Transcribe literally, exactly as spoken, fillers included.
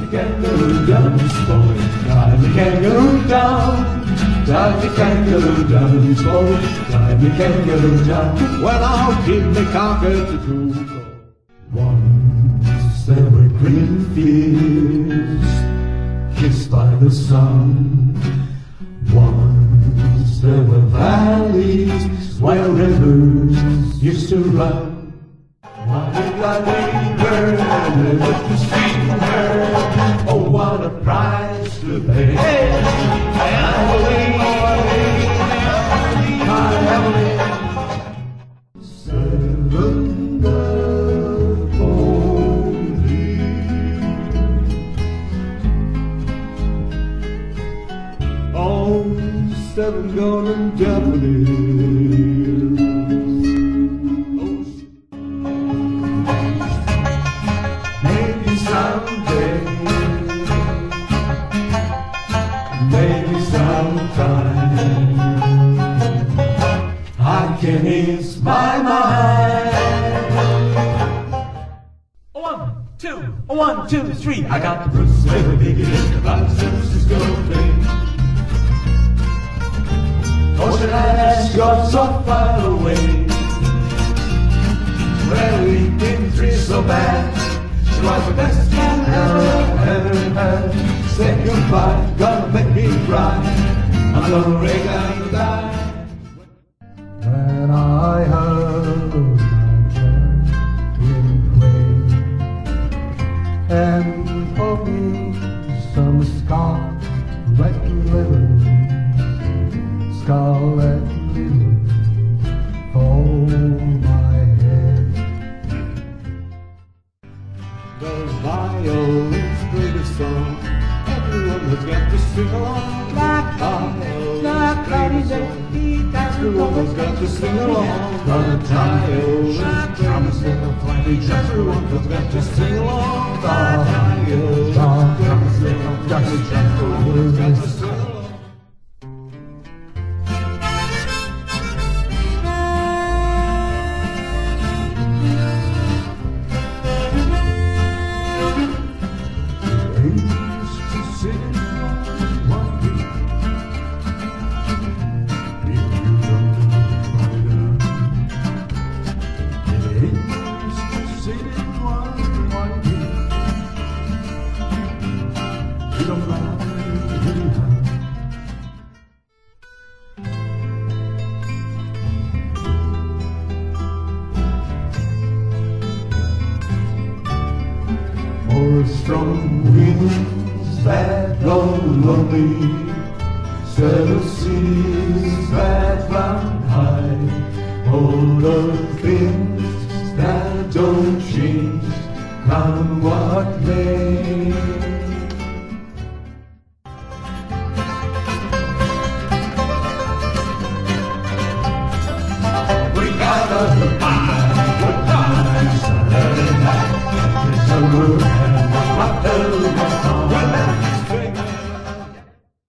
kangaroo down, boy. Drive me kangaroo down. Drive me kangaroo down, boy. Drive me kangaroo down. Well, I'll keep me conquered to cool. Once there were green fields kissed by the sun. Once there were valleys where rivers used to run. Why did I leave her, never to see her? Oh, what a price to pay! Hey, I believe, I believe, seven girls only. Oh, seven golden daffodils. Someday, maybe sometime, I can ease my mind. One, two, one, two, three. I got the Bruce Baby in the San Francisco Bay. Ocean has got so far away. Well, we've been through so bad. She was the best man ever, ever had. Say goodbye, gonna make me cry. I'm gonna break down the die. When I heard my child pray, and for me some scarlet lilies, scarlet lilies for my head. The violins play the song. Everyone has got to sing along. Black violins, black violins, everyone has got to sing along. The violins, promising a flight. Everyone has got to sing along. The violins, promising a flight. Everyone has got to sing along. For strong winds that blow lonely, settle seas that run high, hold a thin